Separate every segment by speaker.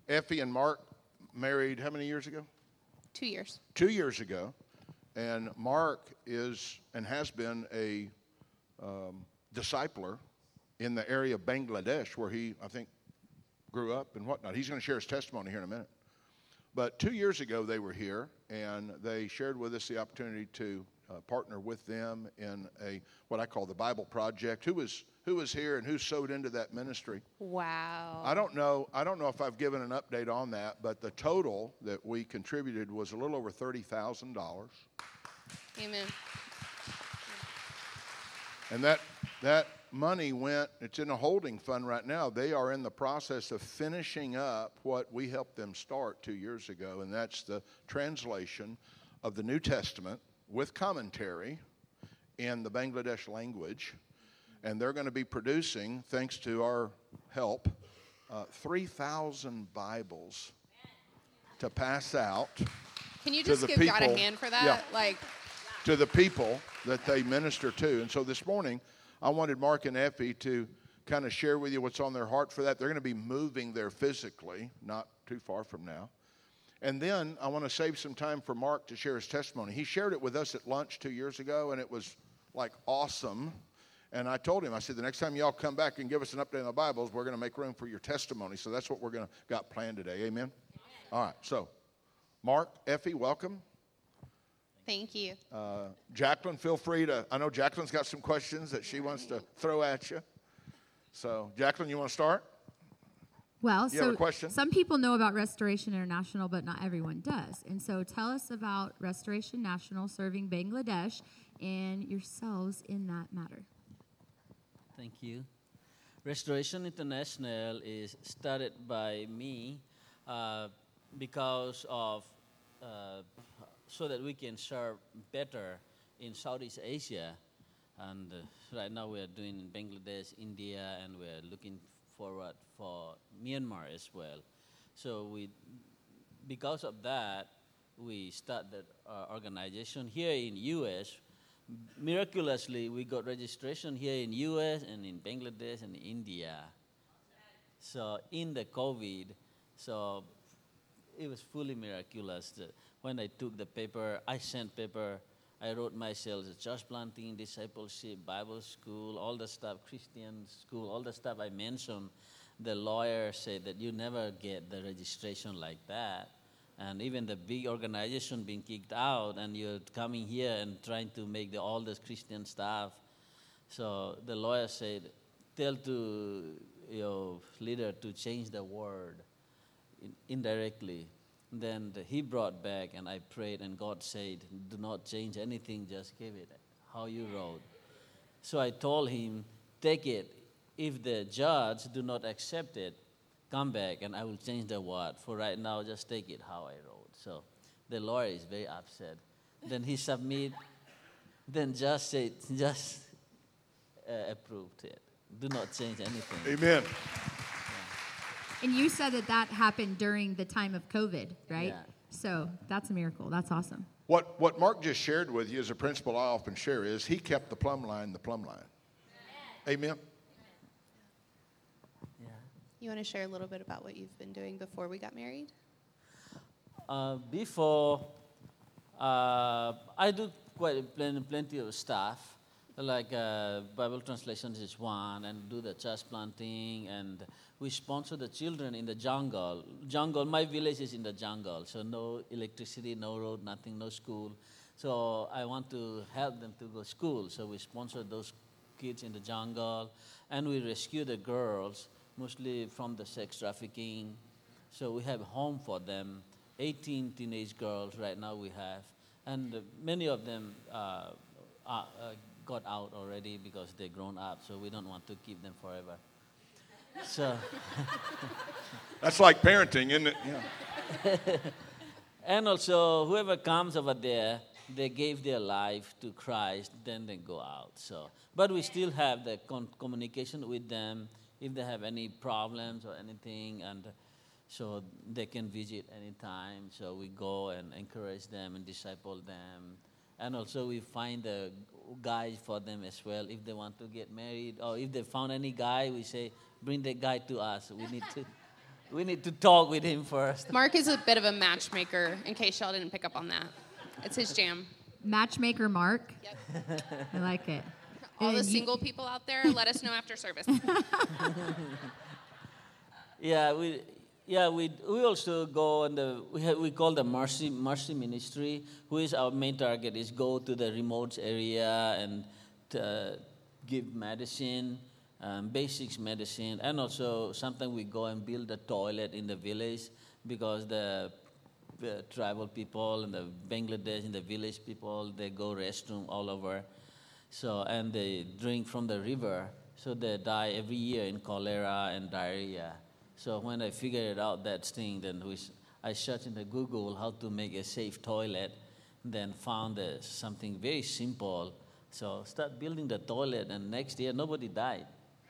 Speaker 1: Effie and Mark married how many years ago?
Speaker 2: 2 years.
Speaker 1: 2 years ago. And Mark is and has been a discipler in the area of Bangladesh where he, I think, grew up and whatnot. He's going to share his testimony here in a minute. But 2 years ago they were here, and they shared with us the opportunity to partner with them in what I call the Bible Project. Who was here and who sowed into that ministry?
Speaker 2: Wow.
Speaker 1: I don't know if I've given an update on that, but the total that we contributed was a little over $30,000.
Speaker 2: Amen.
Speaker 1: And that money it's in a holding fund right now. They are in the process of finishing up what we helped them start 2 years ago, and that's the translation of the New Testament with commentary in the Bangladesh language. And they're going to be producing, thanks to our help, 3,000 Bibles to pass out.
Speaker 2: Can you just give God a hand for that?
Speaker 1: Yeah, to the people that they minister to. And so this morning, I wanted Mark and Effie to kind of share with you what's on their heart for that. They're going to be moving there physically, not too far from now. And then I want to save some time for Mark to share his testimony. He shared it with us at lunch 2 years ago, and it was like awesome. And I told him, I said, the next time y'all come back and give us an update on the Bibles, we're going to make room for your testimony. So that's what we're got planned today. Amen? All right. So, Mark, Effie, welcome.
Speaker 2: Thank you.
Speaker 1: Jacqueline, feel free to, I know Jacqueline's got some questions that she wants to throw at you. So, Jacqueline, you want to start?
Speaker 3: Well,
Speaker 1: you have a question?
Speaker 3: Some people know about Restoration International, but not everyone does. And so tell us about Restoration National serving Bangladesh and yourselves in that matter.
Speaker 4: Thank you. Restoration International is started by me because of so that we can serve better in Southeast Asia. And right now we are doing in Bangladesh, India, and we're looking forward for Myanmar as well. So because of that, we started our organization here in U.S. Miraculously, we got registration here in U.S. and in Bangladesh and India. So in the COVID, so it was fully miraculous. When I took the paper, I sent paper, I wrote myself church planting, discipleship, Bible school, all the stuff, Christian school, all the stuff I mentioned. The lawyer said that you never get the registration like that. And even the big organization being kicked out, and you're coming here and trying to make all this Christian stuff. So the lawyer said, tell to your leader to change the word indirectly. Then he brought back, and I prayed, and God said, do not change anything, just give it how you wrote. So I told him, take it. If the judge do not accept it, come back, and I will change the word. For right now, just take it how I wrote. So the lawyer is very upset. Then he submit, then just approved it. Do not change anything.
Speaker 1: Amen.
Speaker 3: And you said that happened during the time of COVID, right?
Speaker 4: Yeah.
Speaker 3: So that's a miracle. That's awesome.
Speaker 1: What Mark just shared with you as a principle I often share is he kept the plumb line. Amen.
Speaker 4: Yeah.
Speaker 2: You want to share a little bit about what you've been doing before we got married?
Speaker 4: Before, I do plenty of stuff, like Bible translations is one, and do the church planting, and we sponsor the children in the jungle. My village is in the jungle, so no electricity, no road, nothing, no school. So I want to help them to go to school. So we sponsor those kids in the jungle, and we rescue the girls, mostly from the sex trafficking. So we have home for them, 18 teenage girls right now we have. And many of them got out already because they're grown up, so we don't want to keep them forever. So
Speaker 1: that's like parenting, isn't it? Yeah.
Speaker 4: And also, whoever comes over there, they gave their life to Christ, then they go out. So, but we still have the communication with them if they have any problems or anything, and so they can visit anytime. So we go and encourage them and disciple them. And also we find a guy for them as well if they want to get married, or if they found any guy, we say, bring that guy to us. We need to. We need to talk with him first.
Speaker 2: Mark is a bit of a matchmaker, in case y'all didn't pick up on that. It's his jam.
Speaker 3: Matchmaker Mark.
Speaker 2: Yep.
Speaker 3: I like it.
Speaker 2: All
Speaker 3: And
Speaker 2: the
Speaker 3: you-
Speaker 2: single people out there, let us know after service.
Speaker 4: We also go on we call the mercy ministry, who is our main target is go to the remote area and give medicine, basics medicine, and also sometimes we go and build a toilet in the village because the tribal people and the Bangladesh and the village people, they go restroom all over. So, and they drink from the river, so they die every year in cholera and diarrhea. So when I figured out that thing, then I searched in the Google how to make a safe toilet, then found something very simple. So start building the toilet, and next year nobody died.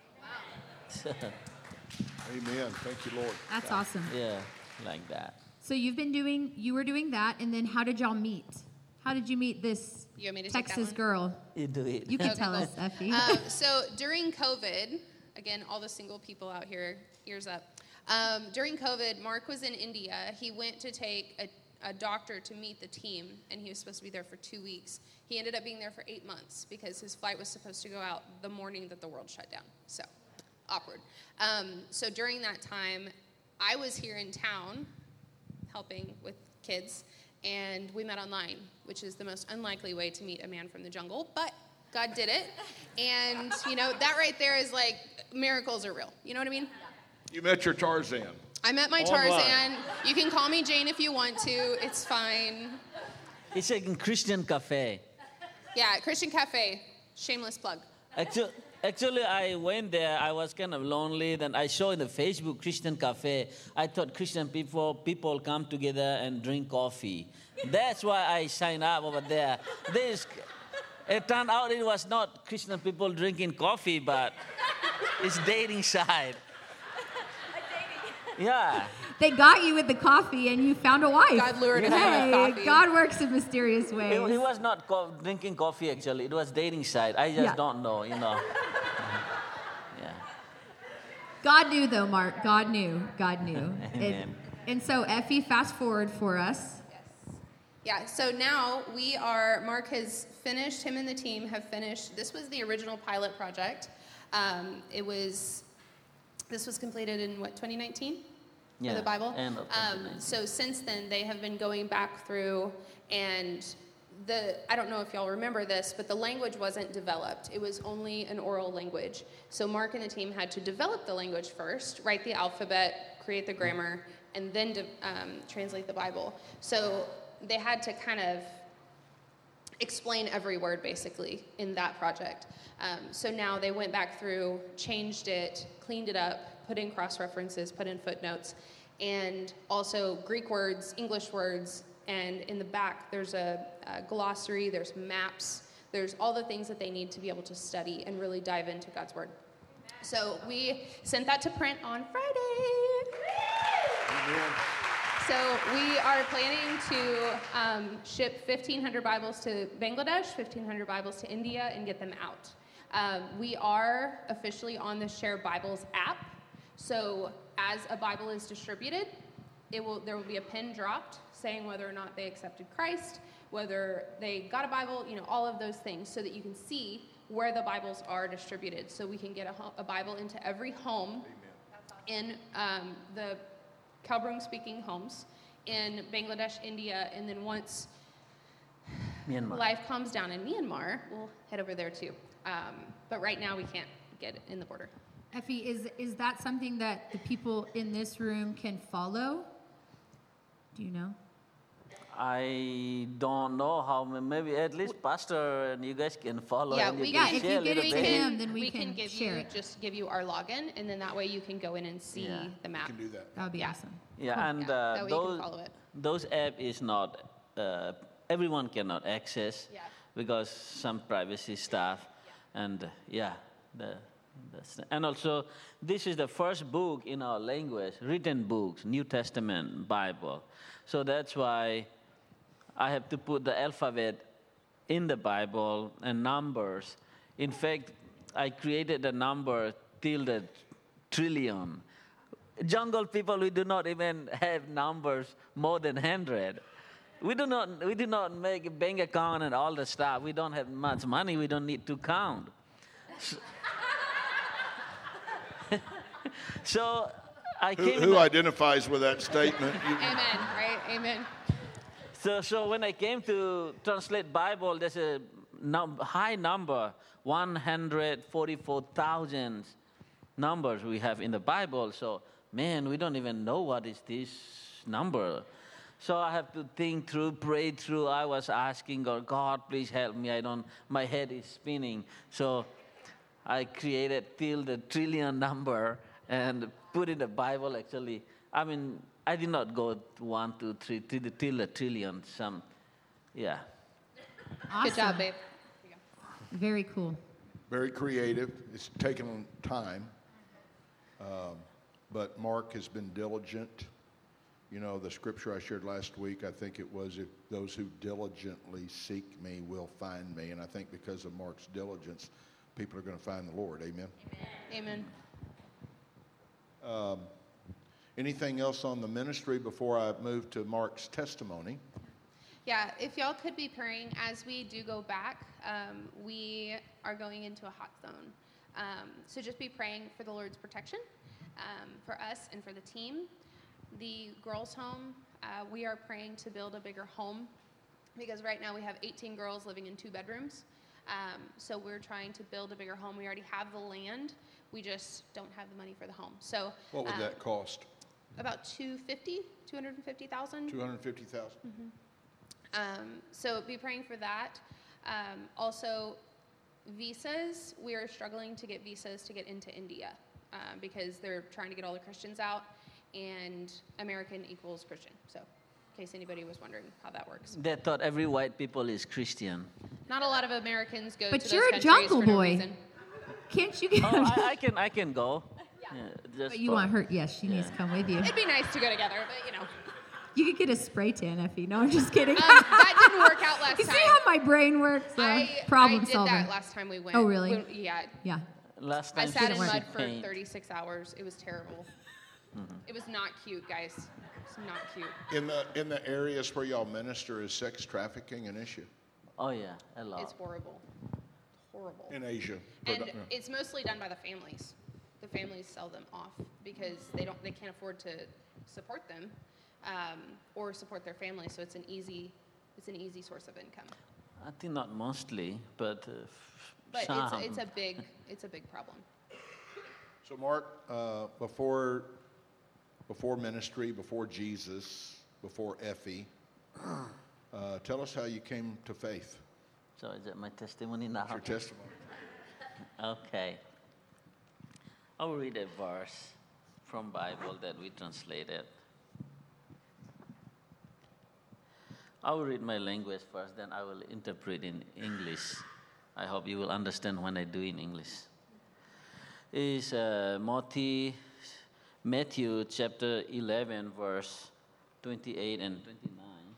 Speaker 4: So,
Speaker 1: Amen. Thank you, Lord.
Speaker 3: That's awesome.
Speaker 4: yeah, like that.
Speaker 3: So you were doing that, and then how did y'all meet? How did you meet this
Speaker 2: You want me to take that
Speaker 3: Texas
Speaker 2: one?
Speaker 3: girl?
Speaker 4: You do it.
Speaker 3: You can
Speaker 2: Okay,
Speaker 3: tell
Speaker 2: cool.
Speaker 3: us, Effie.
Speaker 2: So during COVID, again, all the single people out here, ears up. During COVID, Mark was in India. He went to take a doctor to meet the team, and he was supposed to be there for 2 weeks. He ended up being there for 8 months because his flight was supposed to go out the morning that the world shut down. So, awkward. So during that time, I was here in town helping with kids, and we met online, which is the most unlikely way to meet a man from the jungle, but God did it. And, that right there is like, miracles are real. You know what I mean?
Speaker 1: You met your Tarzan.
Speaker 2: I met my
Speaker 1: Online.
Speaker 2: Tarzan. You can call me Jane if you want to. It's fine.
Speaker 4: It's a Christian cafe.
Speaker 2: Yeah, Christian Cafe. Shameless plug.
Speaker 4: Actually, I went there. I was kind of lonely. Then I saw in the Facebook Christian cafe. I thought Christian people come together and drink coffee. That's why I signed up over there. It turned out it was not Christian people drinking coffee, but it's dating side. Yeah.
Speaker 3: They got you with the coffee, and you found a wife.
Speaker 2: God lured him in
Speaker 3: Hey,
Speaker 2: with coffee.
Speaker 3: God works in mysterious ways.
Speaker 4: He was not drinking coffee, actually. It was dating side. I just
Speaker 3: Yeah.
Speaker 4: don't know, Yeah.
Speaker 3: God knew, though, Mark. God knew. God knew.
Speaker 4: Amen.
Speaker 3: And so, Effie, fast forward for us.
Speaker 2: Yeah, so now Mark has finished, him and the team have finished. This was the original pilot project. This was completed in, 2019?
Speaker 4: Yeah,
Speaker 2: For the Bible?
Speaker 4: end of 2019.
Speaker 2: So since then, they have been going back through, and I don't know if y'all remember this, but the language wasn't developed. It was only an oral language. So Mark and the team had to develop the language first, write the alphabet, create the grammar, and then translate the Bible. So they had to kind of explain every word, basically, in that project. So now they went back through, changed it, cleaned it up, put in cross-references, put in footnotes, and also Greek words, English words, and in the back there's a glossary, there's maps, there's all the things that they need to be able to study and really dive into God's Word. So we sent that to print on Friday.
Speaker 1: Amen.
Speaker 2: So we are planning to ship 1,500 Bibles to Bangladesh, 1,500 Bibles to India, and get them out. We are officially on the Share Bibles app. So as a Bible is distributed, there will be a pin dropped saying whether or not they accepted Christ, whether they got a Bible, all of those things, so that you can see where the Bibles are distributed. So we can get a Bible into every home in the Kalbrung-speaking homes in Bangladesh, India, and then once
Speaker 4: Myanmar.
Speaker 2: life calms down in Myanmar, we'll head over there too. But right now we can't get it in the border.
Speaker 3: Effie, is that something that the people in this room can follow? Do you know?
Speaker 4: I don't know how. Maybe at least Pastor and you guys can follow.
Speaker 2: Yeah,
Speaker 4: and
Speaker 2: we
Speaker 4: can
Speaker 2: can-
Speaker 3: if
Speaker 4: share
Speaker 3: you
Speaker 4: a
Speaker 3: get
Speaker 4: little
Speaker 3: it
Speaker 4: bit.
Speaker 3: to him, then we can
Speaker 2: give
Speaker 3: share
Speaker 2: you
Speaker 3: it.
Speaker 2: just give you our login, and then that way you can go in and see
Speaker 4: Yeah.
Speaker 2: the
Speaker 1: You
Speaker 2: map.
Speaker 1: can do that.
Speaker 3: That would be
Speaker 2: Yeah.
Speaker 3: awesome.
Speaker 4: Yeah,
Speaker 3: Cool.
Speaker 4: and
Speaker 2: That way you can follow it.
Speaker 4: those app is not everyone cannot access
Speaker 2: Yeah.
Speaker 4: because some privacy stuff, and and also this is the first book in our language, written books, New Testament Bible. So that's why I have to put the alphabet in the Bible and numbers. In fact, I created the number till the trillion. jungle people, we do not even have numbers more than 100. We do not make a bank account and all the stuff. We don't have much money. We don't need to count. So I came.
Speaker 1: Who identifies with that statement?
Speaker 2: Amen, right? Amen.
Speaker 4: So when I came to translate Bible, there's a high number, 144,000 numbers we have in the Bible. So, man, we don't even know what is this number. So I have to think through, pray through. I was asking God, please help me. My head is spinning. So I created till the trillion number and put in the Bible actually. I mean, I did not go 1, 2, 3 till the trillion. Yeah.
Speaker 3: Awesome.
Speaker 2: Good job, babe.
Speaker 3: Very cool.
Speaker 1: Very creative. It's taken time. But Mark has been diligent. You know, the scripture I shared last week, I think it was, if those who diligently seek me will find me. And I think because of Mark's diligence, people are going to find the Lord. Amen.
Speaker 2: Amen.
Speaker 1: Anything else on the ministry before I move to Mark's testimony?
Speaker 2: Yeah, if y'all could be praying as we do go back, we are going into a hot zone. So just be praying for the Lord's protection for us and for the team. The girls' home, we are praying to build a bigger home because right now we have 18 girls living in 2 bedrooms. So we're trying to build a bigger home. We already have the land. We just don't have the money for the home. So
Speaker 1: What would that cost?
Speaker 2: about $250,000.
Speaker 1: $250,000.
Speaker 2: So be praying for that. Also, visas. We are struggling to get visas to get into India because they're trying to get all the Christians out, and American equals Christian. So, in case anybody was wondering how that works.
Speaker 4: They thought every white people is Christian.
Speaker 2: Not a lot of Americans go
Speaker 3: But
Speaker 2: to those
Speaker 3: you're a
Speaker 2: countries
Speaker 3: jungle
Speaker 2: for no
Speaker 3: boy.
Speaker 2: reason.
Speaker 3: Can't you get
Speaker 4: I can go. Yeah, just
Speaker 3: But you want her? Yes, she needs to come with you.
Speaker 2: It'd be nice to go together, but you know.
Speaker 3: You could get a spray tan, Effie. No, I'm just kidding.
Speaker 2: That didn't work out last
Speaker 3: You
Speaker 2: time.
Speaker 3: see how my brain works? Problem
Speaker 2: I did
Speaker 3: solver.
Speaker 2: that last time we went.
Speaker 3: Oh, really?
Speaker 2: Yeah.
Speaker 3: Yeah.
Speaker 4: Last
Speaker 2: I
Speaker 4: time
Speaker 2: sat in
Speaker 4: she
Speaker 2: mud for
Speaker 4: paint.
Speaker 2: 36 hours. It was terrible. It was not cute, guys. It's not cute.
Speaker 1: In the areas where y'all minister, is sex trafficking an issue?
Speaker 4: Oh yeah, a lot.
Speaker 2: It's horrible. Horrible.
Speaker 1: In Asia.
Speaker 2: And it's mostly done by the families. The families sell them off because they can't afford to support them or support their family. So it's an easy source of income.
Speaker 4: I think not mostly, but
Speaker 2: But
Speaker 4: some.
Speaker 2: it's a big problem.
Speaker 1: So Mark, before ministry, before Jesus, before Effie, tell us how you came to faith.
Speaker 4: So is that my testimony now?
Speaker 1: What's your testimony?
Speaker 4: Okay. I will read a verse from Bible that we translated. I will read my language first, then I will interpret in English. I hope you will understand when I do in English. Is Matthew chapter 11, verse 28 and 29.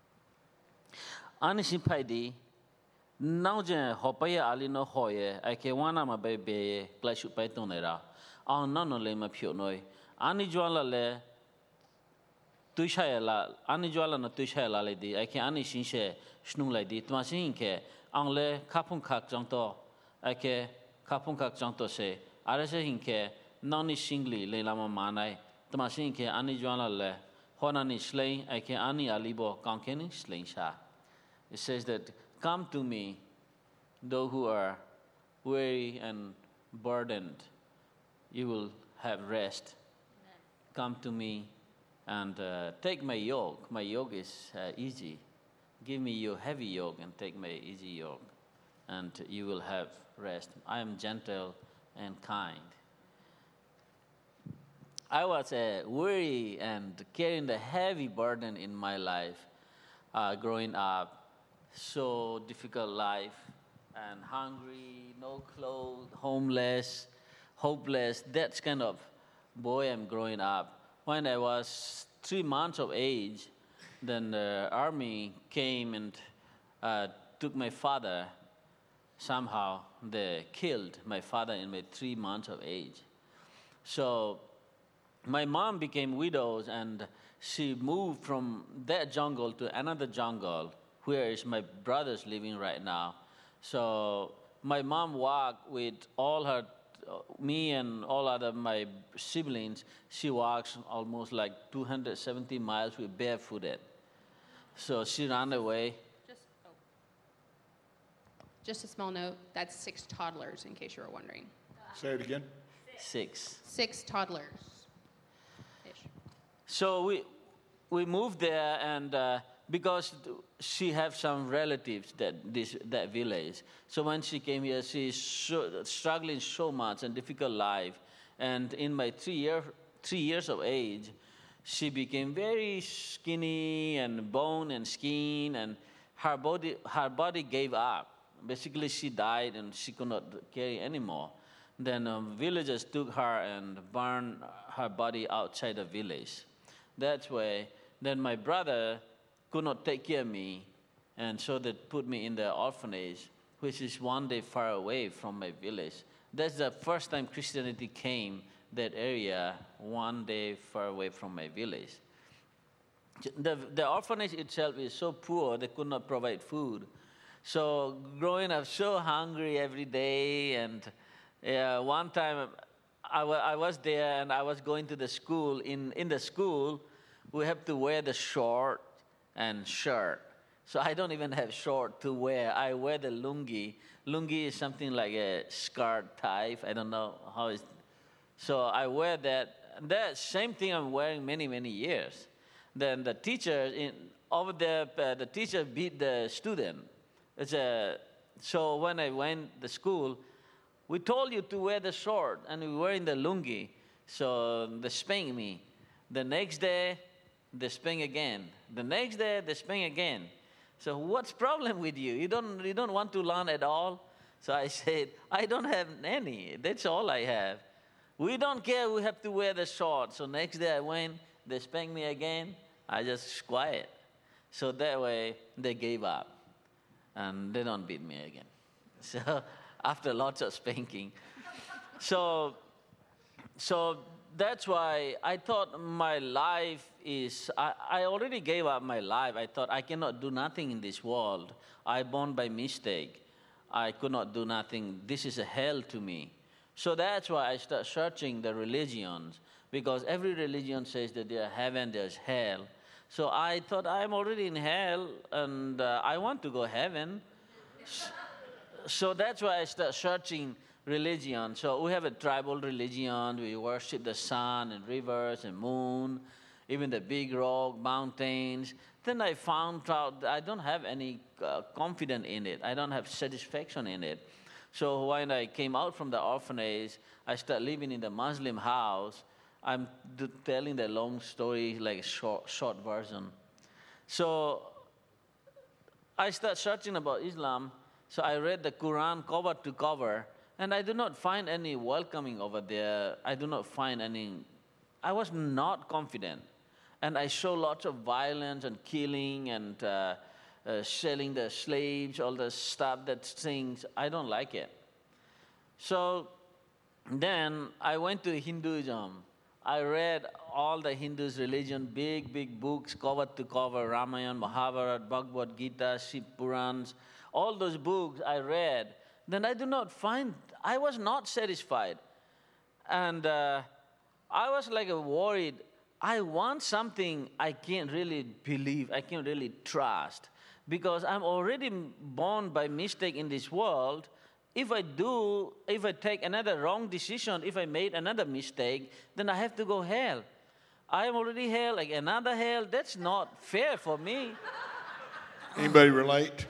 Speaker 4: Anisipaidi, Nauja Hopaya Alino Hoye, I Kewana Mabe, Plashu Paitonera, on Nonole Mapionoi, Anijuala le Tushayala, Anijuala no Tushayala lady, I can Anishinche, Snung lady, Tmasinke, Angle Kapunkak Janto, I ke Kapunkak Janto se, Arasahinke, Noni Shingli, Lelama Manai, Tmasinke, Anijuala le, Honani slain, I can Ani Alibo, Kankeni, slain sha. It says that, come to me, those who are weary and burdened, you will have rest. Amen. Come to me and take my yoke. My yoke is easy. Give me your heavy yoke and take my easy yoke, and you will have rest. I am gentle and kind. I was weary and carrying the heavy burden in my life growing up. So difficult life, and hungry, no clothes, homeless, hopeless. That's kind of boy I'm growing up. When I was 3 months of age, then the army came and took my father. Somehow they killed my father in my 3 months of age. So my mom became widows, and she moved from that jungle to another jungle, where is my brothers living right now. So my mom walked with all her, me and all other my siblings. She walks almost like 270 miles with barefooted. So she ran away.
Speaker 2: Just a small note, that's 6 toddlers, in case you were wondering.
Speaker 1: Say it again.
Speaker 4: 6.
Speaker 2: 6 toddlers.
Speaker 4: So we moved there, and because she have some relatives that village. So when she came here, she's struggling so much and difficult life. And in my 3 years of age, she became very skinny and bone and skin, and her body gave up. Basically, she died and she could not carry anymore. Then villagers took her and burned her body outside the village. That's why then my brother could not take care of me, and so they put me in the orphanage, which is one day far away from my village. That's the first time Christianity came that area, one day far away from my village. The orphanage itself is so poor, they could not provide food. So growing up so hungry every day, and one time I was there and I was going to the school. In the school, we have to wear the short and shirt. So I don't even have short to wear. I wear the lungi. Lungi is something like a skirt type. I don't know how it's. So I wear that. That same thing I'm wearing many, many years. Then the teacher over there, the teacher beat the student. So when I went to school, we told you to wear the short, and we were in the lungi. So they spanked me. The next day, they spank again. The next day, they spank again. So what's the problem with you? You don't want to learn at all? So I said, I don't have any. That's all I have. We don't care. We have to wear the short. So next day I went. They spanked me again. I just quiet. So that way they gave up. And they don't beat me again. So after lots of spanking. So that's why I thought my life is, I already gave up my life. I thought I cannot do nothing in this world. I born by mistake. I could not do nothing. This is a hell to me. So that's why I start searching the religions, because every religion says that there's heaven, there's hell. So I thought I'm already in hell, and I want to go heaven. So that's why I start searching religion. So we have a tribal religion. We worship the sun and rivers and moon, even the big rock, mountains. Then I found out I don't have any confidence in it. I don't have satisfaction in it. So when I came out from the orphanage, I started living in the Muslim house. I'm telling the long story, like a short version. So I started searching about Islam. So I read the Quran cover to cover, and I do not find any welcoming over there. I do not find any. I was not confident. And I saw lots of violence and killing and selling the slaves, all the stuff that things. I don't like it. So then I went to Hinduism. I read all the Hindus' religion, big books, cover to cover, Ramayana, Mahabharata, Bhagavad Gita, Shiv Purans, all those books I read. Then I was not satisfied. And I was like worried. I want something I can't really believe, I can't really trust, because I'm already born by mistake in this world. If I take another wrong decision, if I made another mistake, then I have to go hell. I am already hell, like another hell. That's not fair for me.
Speaker 1: Anybody relate?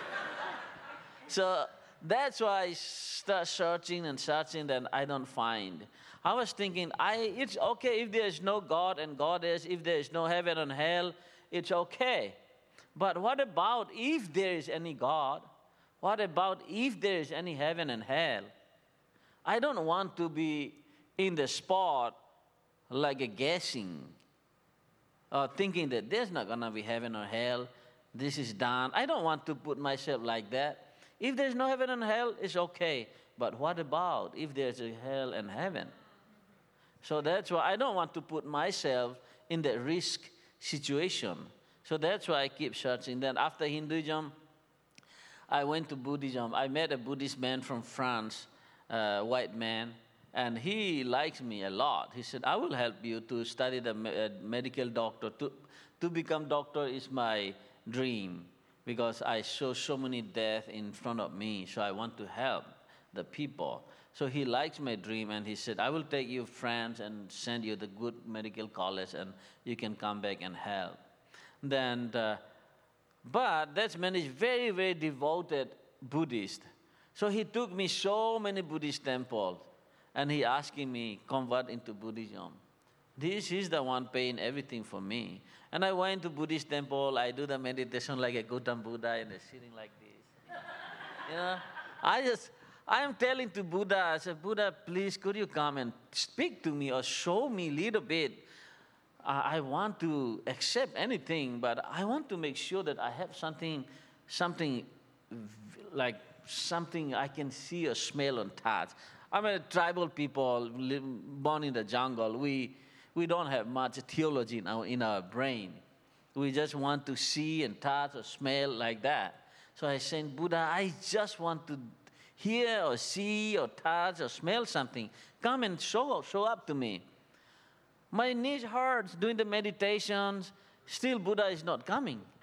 Speaker 4: So that's why I start searching and searching, and I don't find. I was thinking, it's okay if there is no God and goddess, if there is no heaven and hell, it's okay. But what about if there is any God? What about if there is any heaven and hell? I don't want to be in the spot like a guessing, or thinking that there's not going to be heaven or hell, this is done. I don't want to put myself like that. If there's no heaven and hell, it's okay. But what about if there's a hell and heaven? So that's why I don't want to put myself in that risk situation. So that's why I keep searching. Then after Hinduism, I went to Buddhism. I met a Buddhist man from France, white man, and he likes me a lot. He said, I will help you to study the medical doctor. To become doctor is my dream because I saw so many deaths in front of me, so I want to help the people. So he likes my dream, and he said, I will take you to France and send you to good medical college, and you can come back and help. Then, but that man is very, very devoted Buddhist. So he took me so many Buddhist temples, and he asking me convert into Buddhism. This is the one paying everything for me. And I went to Buddhist temple. I do the meditation like a Gautam Buddha, and they're sitting like this. You know, I am telling to Buddha, I said, Buddha, please, could you come and speak to me or show me a little bit? I want to accept anything, but I want to make sure that I have something like something I can see or smell and touch. I'm a tribal people born in the jungle. We don't have much theology in our brain. We just want to see and touch or smell like that. So I said, Buddha, I just want to hear or see or touch or smell something. Come and show up to me. My knees hurts doing the meditations. Still Buddha is not coming.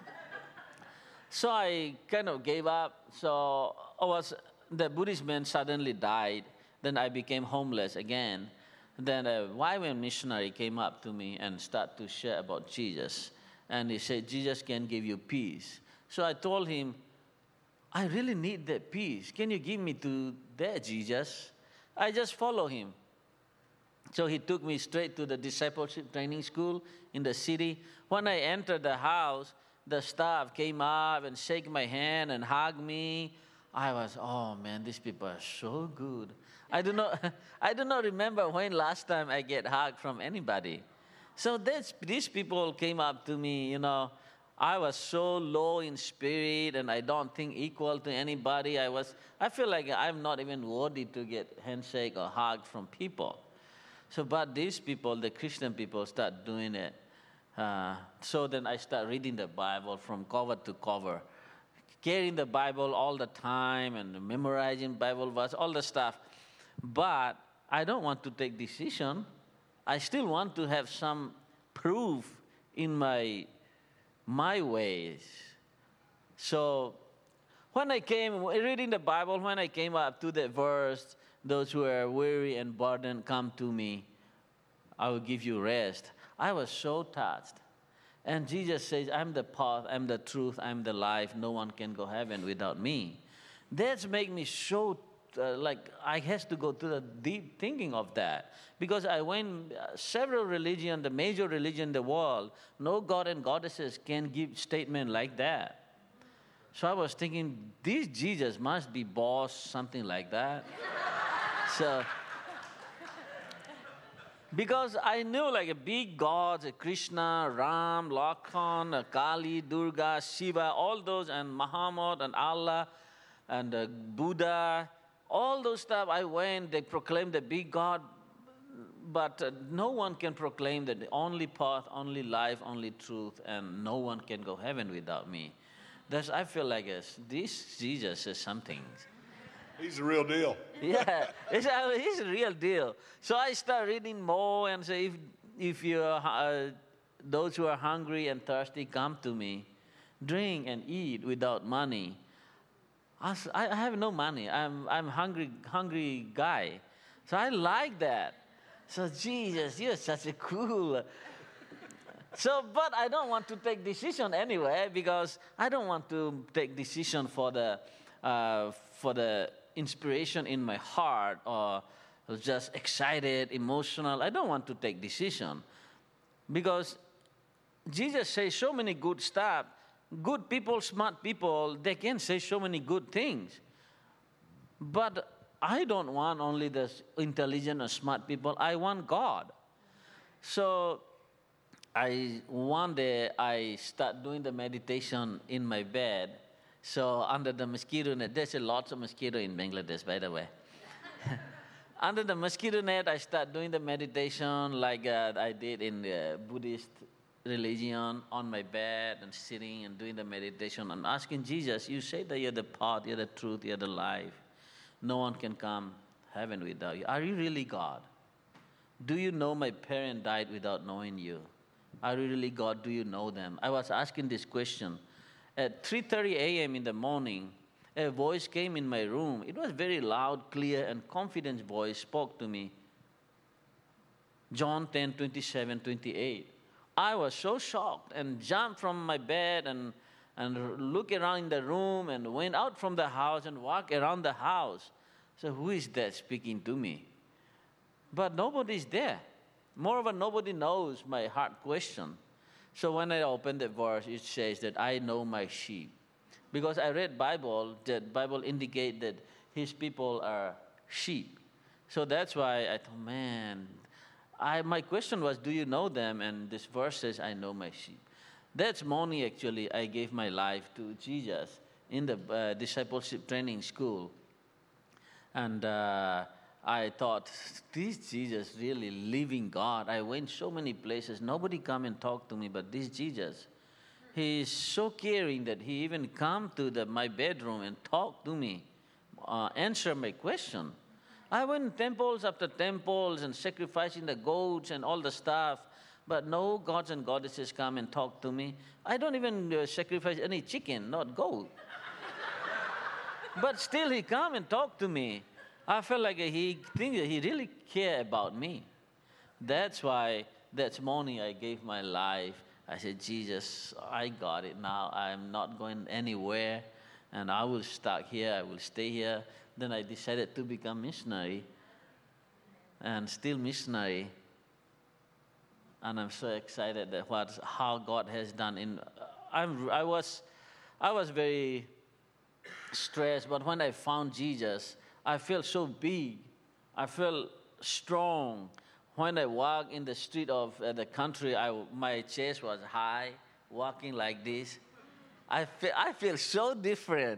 Speaker 4: So I kind of gave up. So the Buddhist man suddenly died. Then I became homeless again. Then a YWAM missionary came up to me and started to share about Jesus. And he said, Jesus can give you peace. So I told him, I really need that peace. Can you give me to that Jesus? I just follow him. So he took me straight to the discipleship training school in the city. When I entered the house, the staff came up and shook my hand and hugged me. I was, oh man, these people are so good. I do not remember when last time I get hugged from anybody. So these people came up to me, you know. I was so low in spirit and I don't think equal to anybody. I feel like I'm not even worthy to get handshake or hug from people. So, but these people, the Christian people, start doing it. So then I start reading the Bible from cover to cover, carrying the Bible all the time and memorizing Bible verse, all the stuff. But I don't want to take decision. I still want to have some proof in my ways. So when I came, reading the Bible, when I came up to the verse, those who are weary and burdened, come to me. I will give you rest. I was so touched. And Jesus says, I'm the path, I'm the truth, I'm the life. No one can go heaven without me. That's make me so, I has to go to the deep thinking of that. Because I went several religions, the major religion in the world, no God and goddesses can give statement like that. So I was thinking, this Jesus must be boss, something like that. So, because I knew like a big gods, Krishna, Ram, Lakhan, Kali, Durga, Shiva, all those, and Muhammad and Allah and Buddha, all those stuff. I went, they proclaimed the big God, but no one can proclaim that the only path, only life, only truth, and no one can go heaven without me. I feel like this Jesus is something.
Speaker 1: He's the real deal.
Speaker 4: Yeah, he's a real deal. So I start reading more and say, if you those who are hungry and thirsty, come to me, drink and eat without money. I have no money. I'm hungry guy. So I like that. So Jesus, you're such a cool. So, but I don't want to take decision anyway because I don't want to take decision for the inspiration in my heart or just excited, emotional. I don't want to take decision because Jesus says so many good stuff. Good people, smart people, they can say so many good things. But I don't want only the intelligent or smart people. I want God. So one day I start doing the meditation in my bed. So under the mosquito net, there's a lot of mosquito in Bangladesh, by the way. Under the mosquito net, I start doing the meditation like I did in the Buddhist religion, on my bed and sitting and doing the meditation and asking Jesus, you say that you're the path, you're the truth, you're the life. No one can come heaven without you. Are you really God? Do you know my parent died without knowing you? Are you really God? Do you know them? I was asking this question. At 3:30 a.m. in the morning, a voice came in my room. It was very loud, clear, and confident voice spoke to me. John 10:27-28. I was so shocked and jumped from my bed and looked around in the room and went out from the house and walked around the house. So who is that speaking to me? But nobody's there. Moreover, nobody knows my heart question. So when I open the verse, it says that I know my sheep. Because I read Bible, that Bible indicate that his people are sheep. So that's why I thought, man, my question was, do you know them? And this verse says, I know my sheep. That morning, actually, I gave my life to Jesus in the discipleship training school. And I thought, this Jesus really living God. I went so many places. Nobody come and talk to me, but this Jesus, he is so caring that he even come to my bedroom and talk to me, answer my question. I went temples after temples and sacrificing the goats and all the stuff, but no gods and goddesses come and talk to me. I don't even sacrifice any chicken, not goat. But still he come and talk to me. I felt like he think that he really care about me. That's why that morning I gave my life. I said, Jesus, I got it now. I'm not going anywhere, and I will start here. I will stay here. Then I decided to become missionary, and still missionary. And I'm so excited that how God has done. I was very stressed, but when I found Jesus, I felt so big. I felt strong. When I walk in the street of the country, my chest was high, walking like this. I feel so different.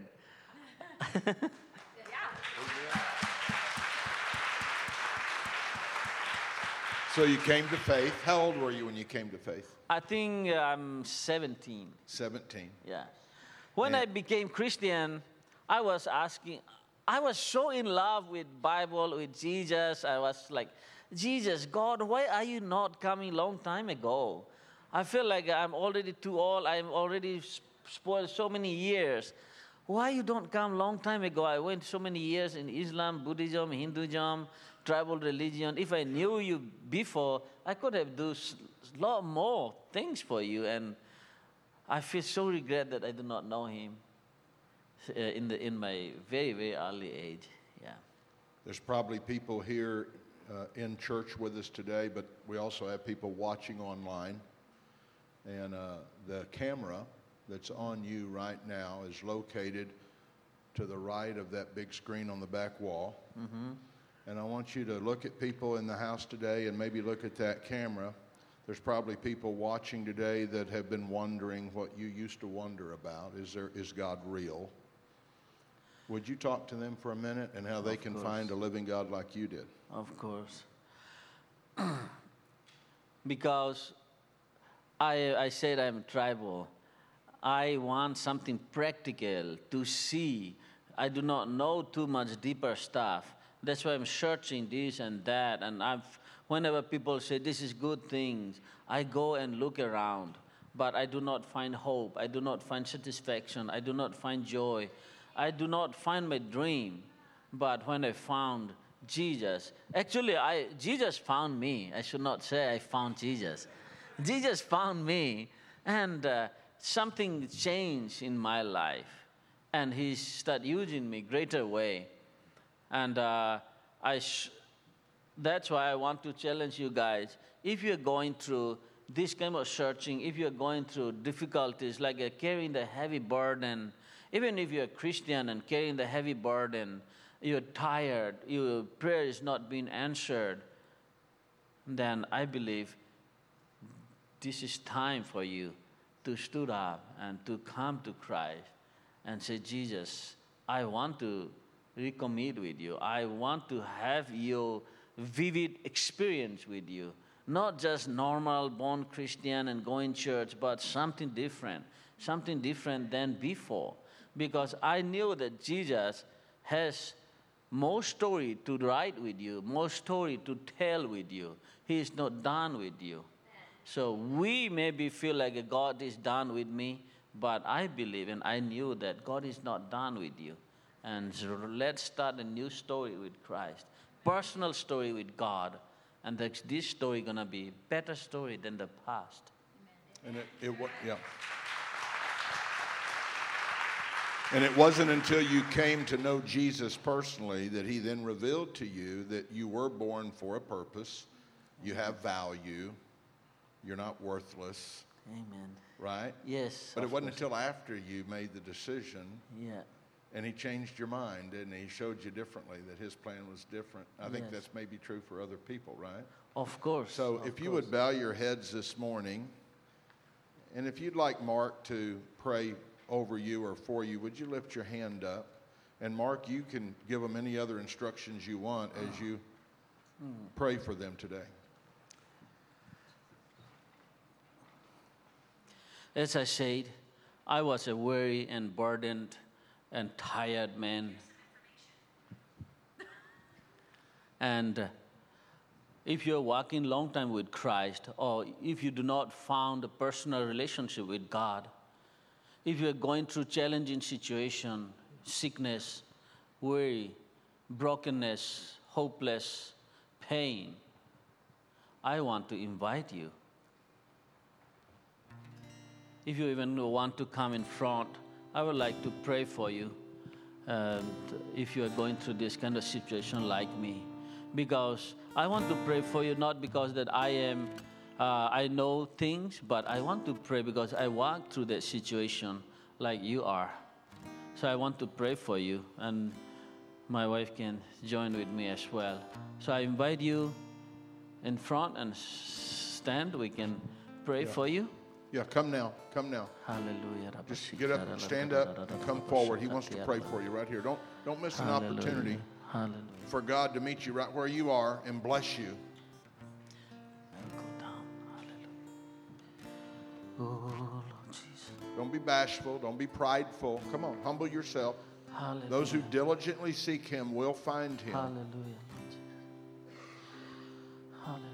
Speaker 1: So you came to faith. How old were you when you came to faith?
Speaker 4: I think I'm 17.
Speaker 1: 17.
Speaker 4: Yeah. When I became Christian, I was so in love with Bible, with Jesus. I was like, Jesus, God, why are you not coming long time ago? I feel like I'm already too old. I'm already spoiled so many years. Why you don't come long time ago? I went so many years in Islam, Buddhism, Hinduism, tribal religion. If I knew you before, I could have done a lot more things for you. And I feel so regret that I do not know him in my very, very early age. Yeah.
Speaker 1: There's probably people here in church with us today, but we also have people watching online. And the camera that's on you right now is located to the right of that big screen on the back wall. Mm-hmm. And I want you to look at people in the house today and maybe look at that camera. There's probably people watching today that have been wondering what you used to wonder about. Is God real? Would you talk to them for a minute and how they can find a living God like you did?
Speaker 4: Of course. Because I said I'm tribal. I want something practical to see. I do not know too much deeper stuff. That's why I'm searching this and that. And whenever people say this is good things, I go and look around. But I do not find hope. I do not find satisfaction. I do not find joy. I do not find my dream. But when I found Jesus, actually Jesus found me. I should not say I found Jesus. Jesus found me, and something changed in my life. And he started using me greater way. And that's why I want to challenge you guys. If you're going through this kind of searching, if you're going through difficulties like carrying the heavy burden, even if you're a Christian and carrying the heavy burden, you're tired, your prayer is not being answered, then I believe this is time for you to stood up and to come to Christ and say, Jesus, I want to recommit with you. I want to have your vivid experience with you. Not just normal born Christian and going church, but something different than before. Because I knew that Jesus has more story to write with you, more story to tell with you. He is not done with you. So we maybe feel like God is done with me, but I believe and I knew that God is not done with you. And so let's start a new story with Christ, personal story with God. And this story going to be a better story than the past.
Speaker 1: And And it wasn't until you came to know Jesus personally that he then revealed to you that you were born for a purpose. You have value. You're not worthless.
Speaker 4: Amen.
Speaker 1: Right?
Speaker 4: Yes.
Speaker 1: But it wasn't until after you made the decision.
Speaker 4: Yeah.
Speaker 1: And he changed your mind, didn't he? He showed you differently that his plan was different. I think that's maybe true for other people, right?
Speaker 4: Of course.
Speaker 1: So if you would bow your heads this morning, and if you'd like Mark to pray over you or for you, would you lift your hand up? And Mark, you can give them any other instructions you want as you pray for them today.
Speaker 4: As I said, I was a weary and burdened and tired man. And if you're walking long time with Christ, or if you do not found a personal relationship with God, if you're going through challenging situation, sickness, worry, brokenness, hopeless, pain, I want to invite you. If you even want to come in front, I would like to pray for you. If you are going through this kind of situation like me, because I want to pray for you, not because that I know things, but I want to pray because I walked through that situation like you are. So I want to pray for you, and my wife can join with me as well. So I invite you in front and stand. We can pray for you.
Speaker 1: Yeah, come now. Come now.
Speaker 4: Hallelujah.
Speaker 1: Just get up, stand up, and come forward. He wants to pray for you right here. Don't miss an opportunity for God to meet you right where you are and bless you.
Speaker 4: Oh, Lord Jesus.
Speaker 1: Don't be bashful. Don't be prideful. Come on, humble yourself.
Speaker 4: Hallelujah.
Speaker 1: Those who diligently seek him will find him.
Speaker 4: Hallelujah. Hallelujah.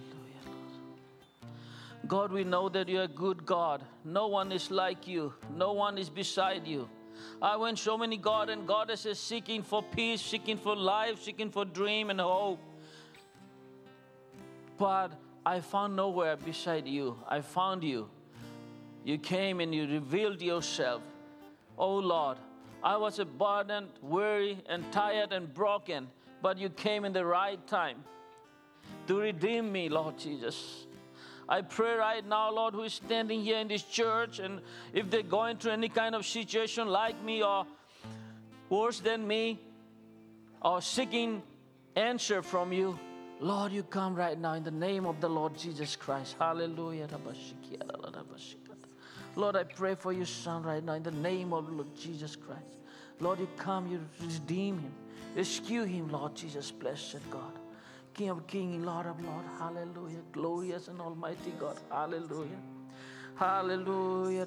Speaker 4: God, we know that you're a good God. No one is like you. No one is beside you. I went so many God and goddesses seeking for peace, seeking for life, seeking for dream and hope. But I found nowhere beside you. I found you. You came and you revealed yourself. Oh Lord, I was a burdened, weary and tired and broken, but you came in the right time to redeem me, Lord Jesus. I pray right now, Lord, who is standing here in this church, and if they're going through any kind of situation like me or worse than me, or seeking answer from you, Lord, you come right now in the name of the Lord Jesus Christ. Hallelujah. Lord, I pray for your son right now in the name of the Lord Jesus Christ. Lord, you come, you redeem him, rescue him, Lord Jesus, blessed God. King of kings, Lord of lords, hallelujah. Glorious and almighty God, hallelujah. Hallelujah.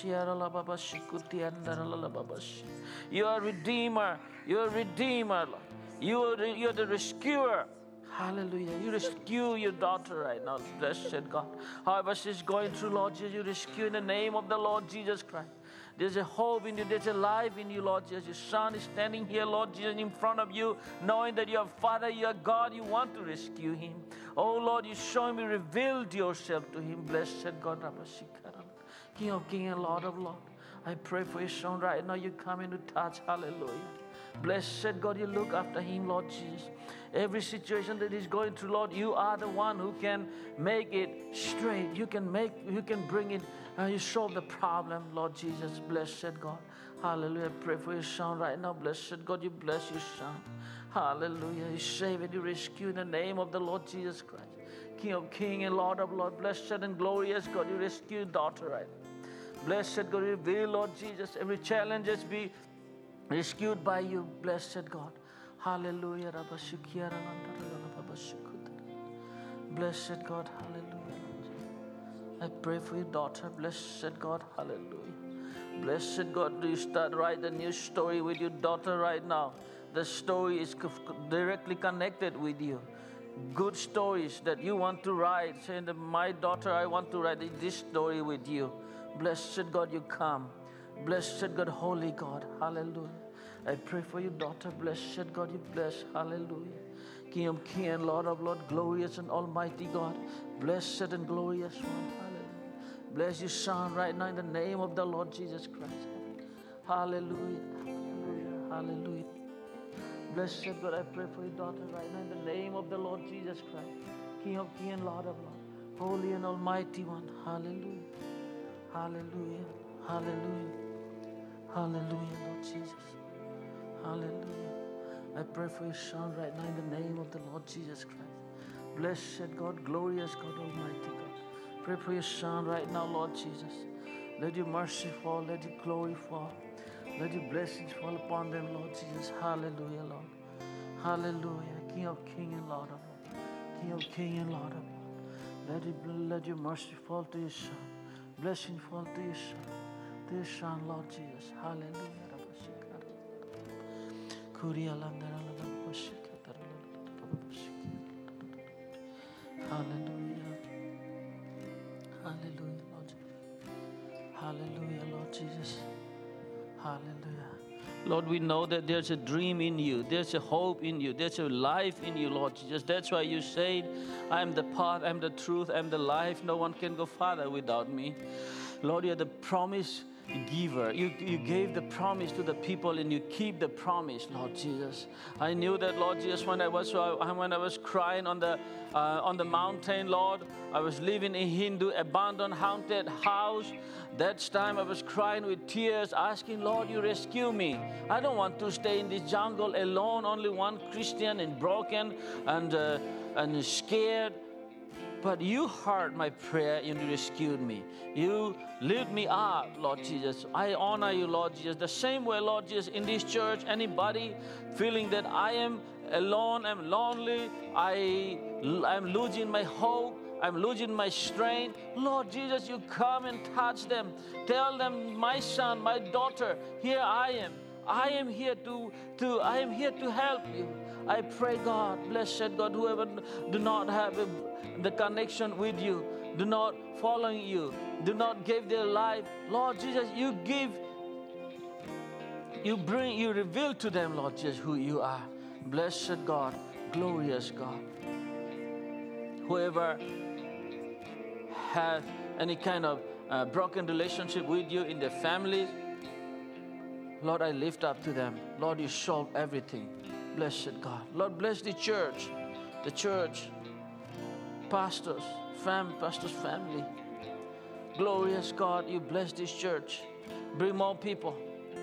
Speaker 4: You are Redeemer, you are Redeemer, Lord. You are the rescuer. Hallelujah. You rescue your daughter right now, blessed God. However she's going through, Lord Jesus, you rescue in the name of the Lord Jesus Christ. There's a hope in you. There's a life in you, Lord Jesus. Your son is standing here, Lord Jesus, in front of you, knowing that your Father, your God, you want to rescue him. Oh, Lord, you show him, you revealed yourself to him. Blessed God, King of kings and Lord of lords. I pray for your son right now. You come in to touch. Hallelujah. Blessed God, you look after him, Lord Jesus. Every situation that he's going through, Lord, you are the one who can make it straight. You can bring it. You solve the problem, Lord Jesus. Blessed God. Hallelujah. Pray for your son right now. Blessed God, you bless your son. Hallelujah. You save and you rescue in the name of the Lord Jesus Christ. King of kings and Lord of lords. Blessed and glorious God, you rescue your daughter right now. Blessed God, reveal, Lord Jesus, every challenge be rescued by you, blessed God. Hallelujah. Blessed God, hallelujah. I pray for your daughter. Blessed God, hallelujah. Blessed God, do you start write a new story with your daughter right now? The story is directly connected with you. Good stories that you want to write. Saying that my daughter, I want to write this story with you. Blessed God, you come. Blessed God, holy God, hallelujah. I pray for your daughter. Blessed God, you bless, hallelujah. King of King and Lord of Lord, glorious and almighty God, blessed and glorious one, hallelujah. Bless your son right now in the name of the Lord Jesus Christ. Hallelujah, hallelujah, hallelujah. Blessed God, I pray for your daughter right now in the name of the Lord Jesus Christ, King of King and Lord of Lord, holy and almighty one, hallelujah, hallelujah, hallelujah, hallelujah, Lord Jesus, hallelujah. I pray for your son right now in the name of the Lord Jesus Christ. Blessed God, glorious God, almighty God. Pray for your son right now, Lord Jesus. Let your mercy fall, let your glory fall. Let your blessings fall upon them, Lord Jesus. Hallelujah, Lord. Hallelujah. King of King and Lord of Lord. King of King and Lord of Lord. Let your mercy fall to your son. Blessing fall to your son. To your son, Lord Jesus. Hallelujah. Hallelujah. Hallelujah, Lord Jesus. Hallelujah, Lord Jesus. Hallelujah. Lord, we know that there's a dream in you. There's a hope in you. There's a life in you, Lord Jesus. That's why you said, I am the path, I am the truth, I am the life. No one can go farther without me. Lord, you're the promise giver. You gave the promise to the people and you keep the promise, Lord Jesus. I knew that, Lord Jesus, when I was crying on the mountain, Lord, I was living in a Hindu abandoned haunted house. That time I was crying with tears, asking, Lord, you rescue me. I don't want to stay in this jungle alone, only one Christian and broken and scared. But you heard my prayer and you rescued me. You lifted me up, Lord Jesus. I honor you, Lord Jesus. The same way, Lord Jesus, in this church, anybody feeling that I am alone, I'm lonely, I'm losing my hope, I'm losing my strength. Lord Jesus, you come and touch them. Tell them, my son, my daughter, here I am. I am here to help you. I pray, God, blessed God, whoever do not have the connection with you, do not follow you, do not give their life. Lord Jesus, you reveal to them, Lord Jesus, who you are. Blessed God, glorious God. Whoever has any kind of broken relationship with you in their families, Lord, I lift up to them. Lord, you solve everything. Blessed God. Lord, bless the church, pastors, family. Glorious God, you bless this church. Bring more people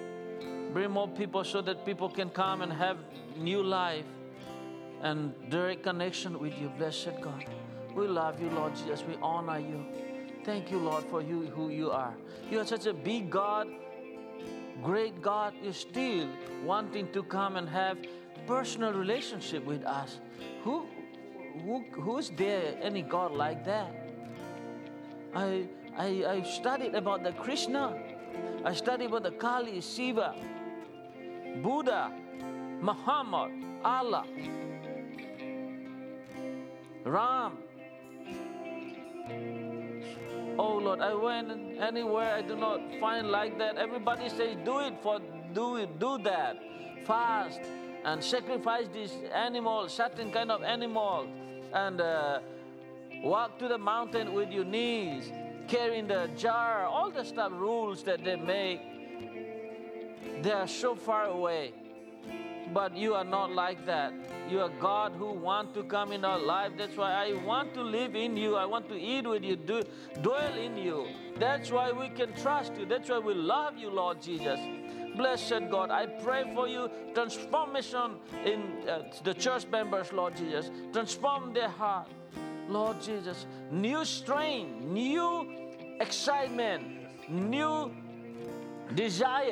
Speaker 4: so that people can come and have new life and direct connection with you. Blessed God. We love you, Lord Jesus. We honor you. Thank you, Lord, for who you are. You are such a big God, great God. You're still wanting to come and have personal relationship with us. Who's there any God like that? I studied about the Krishna. I studied about the Kali, Shiva, Buddha, Muhammad, Allah, Ram. Oh Lord, I went anywhere I do not find like that. Everybody says do that. Fast and sacrifice this animal, certain kind of animal, and walk to the mountain with your knees, carrying the jar, all the stuff, rules that they make. They are so far away. But you are not like that. You are God who wants to come in our life. That's why I want to live in you. I want to eat with you, dwell in you. That's why we can trust you. That's why we love you, Lord Jesus. Blessed God, I pray for you transformation in the church members, Lord Jesus. Transform their heart, Lord Jesus. New strength, new excitement, new desire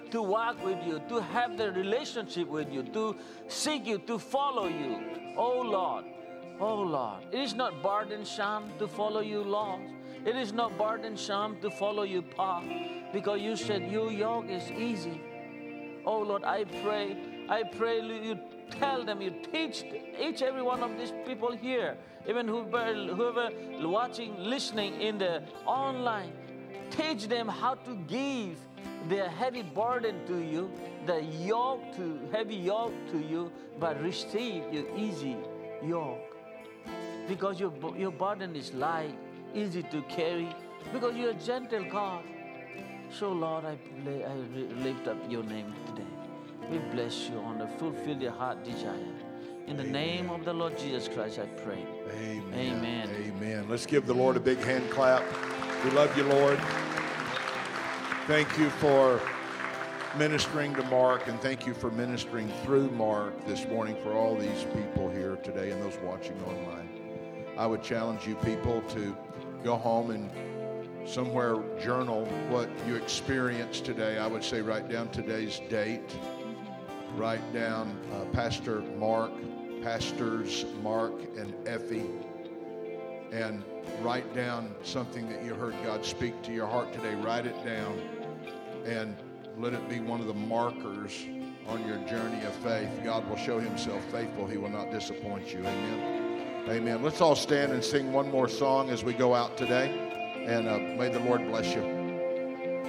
Speaker 4: to walk with you, to have the relationship with you, to seek you, to follow you. Oh Lord, oh Lord. It is not burdensome to follow you, Lord. It is not burdensome to follow you, Pa, because you said your yoke is easy. Oh Lord, I pray you tell them, you teach each every one of these people here, even whoever watching, listening in the online, teach them how to give their heavy burden to you, the heavy yoke to you, but receive your easy yoke. Because your burden is light, easy to carry, because you're a gentle God. So Lord, I lift up your name today. We bless you, honor, fulfill your heart desire. In the name of the Lord Jesus Christ, I pray.
Speaker 1: Amen.
Speaker 4: Amen.
Speaker 1: Amen. Let's give the Lord a big hand clap. We love you, Lord. Thank you for ministering to Mark, and thank you for ministering through Mark this morning for all these people here today and those watching online. I would challenge you people to go home and somewhere journal what you experienced today. I would say write down today's date. Write down Pastors Mark and Effie, and write down something that you heard God speak to your heart today. Write it down and let it be one of the markers on your journey of faith. God will show himself faithful. He will not disappoint you. Amen. Amen. Let's all stand and sing one more song as we go out today, and may the Lord bless you.